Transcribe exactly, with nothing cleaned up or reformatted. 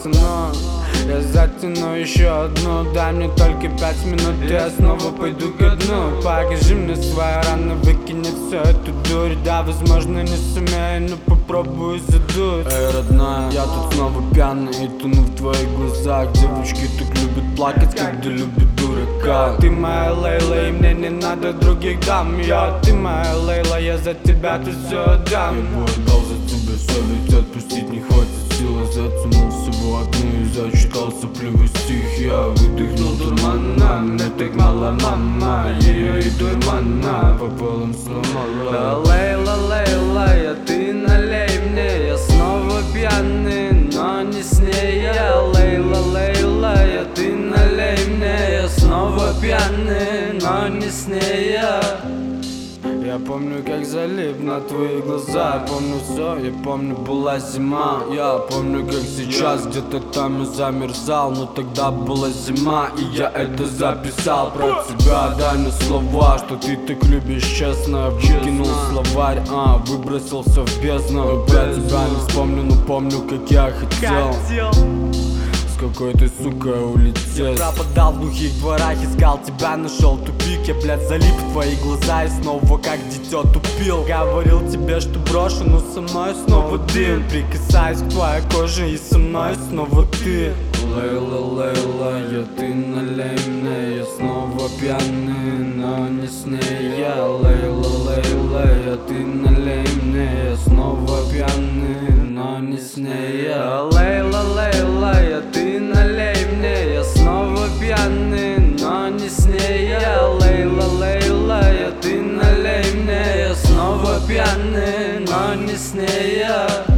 пацану. Я затяну еще одну, дай мне только пять минут, и я снова пойду ко дну. Покажи мне свои раны, выкини всю эту дурь. Да, возможно, не сумею, но попробую задуть. Эй, родная, я тут снова пьяный и тону в твоих глазах. Девочки так любят плакать, когда любят дурака. Ты моя Лейла, и мне не надо других дам. Я, ты моя Лейла, я за тебя тут все отдам. Я бы отдал за тебя все, ведь отпустить не хватит сил. Я затянул всего одну и зачитал сопливый стих. Я выдохнул дурмана, мне так мало мама. Ее и дурмана пополам сломала. Лейла, Лейла, я ты налей мне. Я снова пьяный, но не с ней я. Лейла, Лейла, я ты налей мне. Я снова пьяный, но не с ней я. Я помню, как залип на твои глаза. Я помню все, я помню, была зима. Я помню, как сейчас где-то там я замерзал. Но тогда была зима, и я это записал. Про тебя дай мне слова, что ты так любишь честно. Выкинул словарь, а, выбросился в бездну. Опять тебя не вспомню, но помню, как я хотел с какой-то сукой улететь. Я пропадал в глухих дворах, искал тебя, нашел тупик. Я, блядь, залип в твои глаза и снова как дитё тупил. Говорил тебе, что брошу, но со мной снова дым. Прикасаюсь к твоей коже и со мной снова ты. Лейла, Лейла, я ты налей мне. Я снова пьяный, но не с ней я. Лейла, Лейла, я ты налей мне. Я снова пьяный, но не с ней я. Лейла, Лейла, я ты налей мне. Я снова пьяный, но не с ней я. Лейла, Лейла, я ты налей мне. Я снова пьяный, но не с ней я.